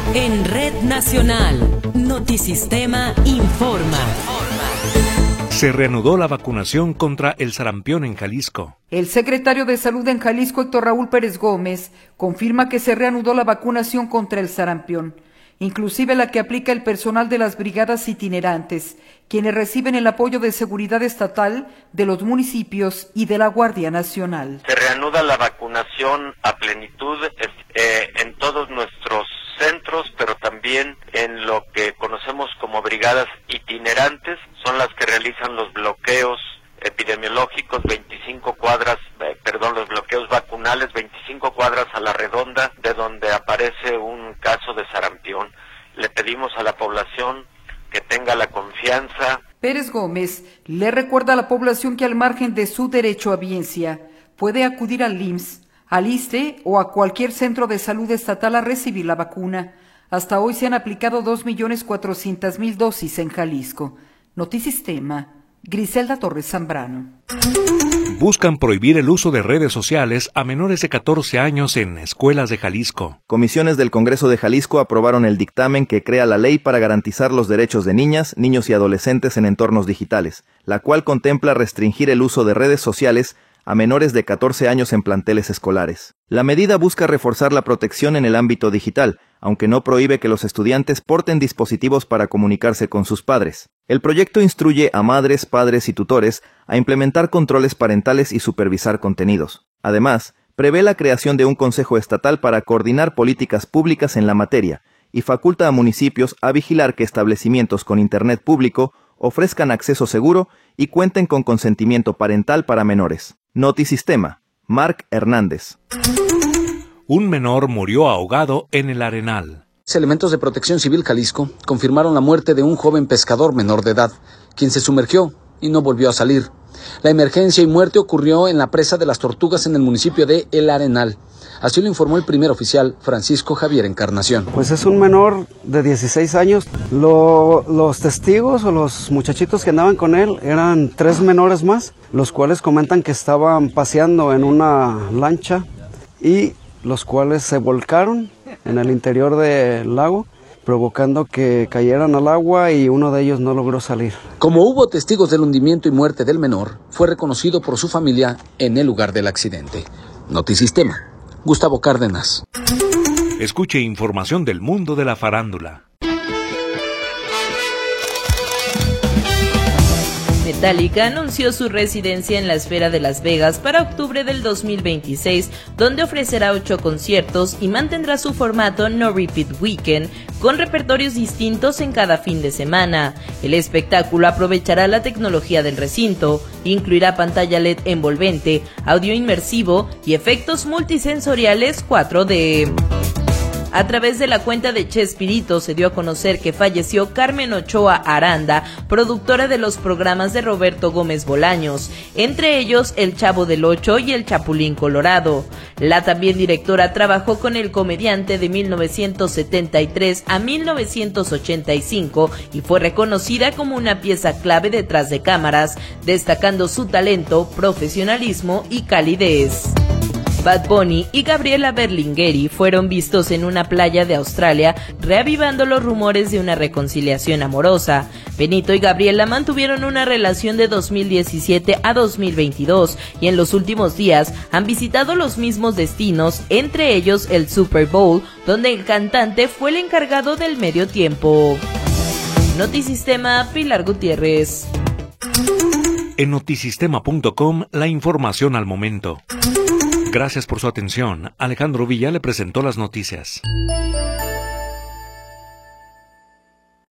En Red Nacional, Notisistema informa. Se reanudó la vacunación contra el sarampión en Jalisco. El secretario de Salud en Jalisco, Héctor Raúl Pérez Gómez, confirma que se reanudó la vacunación contra el sarampión, inclusive la que aplica el personal de las brigadas itinerantes, quienes reciben el apoyo de seguridad estatal de los municipios y de la Guardia Nacional. Se reanuda la vacunación a plenitud en todos nuestros centros, pero también en lo que conocemos como brigadas itinerantes, son las que realizan los bloqueos epidemiológicos, los bloqueos vacunales 25 cuadras a la redonda de donde aparece un caso de sarampión. Le pedimos a la población que tenga la confianza. Pérez Gómez le recuerda a la población que al margen de su derecho a biencia puede acudir al IMSS, al ISSSTE o a cualquier centro de salud estatal a recibir la vacuna. Hasta hoy se han aplicado 2.400.000 dosis en Jalisco. Notisistema, Griselda Torres Zambrano. Buscan prohibir el uso de redes sociales a menores de 14 años en escuelas de Jalisco. Comisiones del Congreso de Jalisco aprobaron el dictamen que crea la ley para garantizar los derechos de niñas, niños y adolescentes en entornos digitales, la cual contempla restringir el uso de redes sociales a menores de 14 años en planteles escolares. La medida busca reforzar la protección en el ámbito digital, aunque no prohíbe que los estudiantes porten dispositivos para comunicarse con sus padres. El proyecto instruye a madres, padres y tutores a implementar controles parentales y supervisar contenidos. Además, prevé la creación de un consejo estatal para coordinar políticas públicas en la materia y faculta a municipios a vigilar que establecimientos con internet público ofrezcan acceso seguro y cuenten con consentimiento parental para menores. Notisistema, Marc Hernández. Un menor murió ahogado en el Arenal. Elementos de Protección Civil Jalisco confirmaron la muerte de un joven pescador menor de edad, quien se sumergió y no volvió a salir. La emergencia y muerte ocurrió en la presa de las Tortugas en el municipio de El Arenal. Así lo informó el primer oficial, Francisco Javier Encarnación. Pues es un menor de 16 años. Los testigos o los muchachitos que andaban con él eran 3 menores más, los cuales comentan que estaban paseando en una lancha y los cuales se volcaron en el interior del lago, provocando que cayeran al agua y uno de ellos no logró salir. Como hubo testigos del hundimiento y muerte del menor, fue reconocido por su familia en el lugar del accidente. Notisistema, Gustavo Cárdenas. Escuche información del mundo de la farándula. Metallica anunció su residencia en la Esfera de Las Vegas para octubre del 2026, donde ofrecerá 8 conciertos y mantendrá su formato No Repeat Weekend, con repertorios distintos en cada fin de semana. El espectáculo aprovechará la tecnología del recinto, incluirá pantalla LED envolvente, audio inmersivo y efectos multisensoriales 4D. A través de la cuenta de Chespirito se dio a conocer que falleció Carmen Ochoa Aranda, productora de los programas de Roberto Gómez Bolaños, entre ellos El Chavo del Ocho y El Chapulín Colorado. La también directora trabajó con el comediante de 1973 a 1985 y fue reconocida como una pieza clave detrás de cámaras, destacando su talento, profesionalismo y calidez. Bad Bunny y Gabriela Berlingeri fueron vistos en una playa de Australia, reavivando los rumores de una reconciliación amorosa. Benito y Gabriela mantuvieron una relación de 2017 a 2022 y en los últimos días han visitado los mismos destinos, entre ellos el Super Bowl, donde el cantante fue el encargado del medio tiempo. Notisistema, Pilar Gutiérrez. En notisistema.com, la información al momento. Gracias por su atención. Alejandro Villa le presentó las noticias.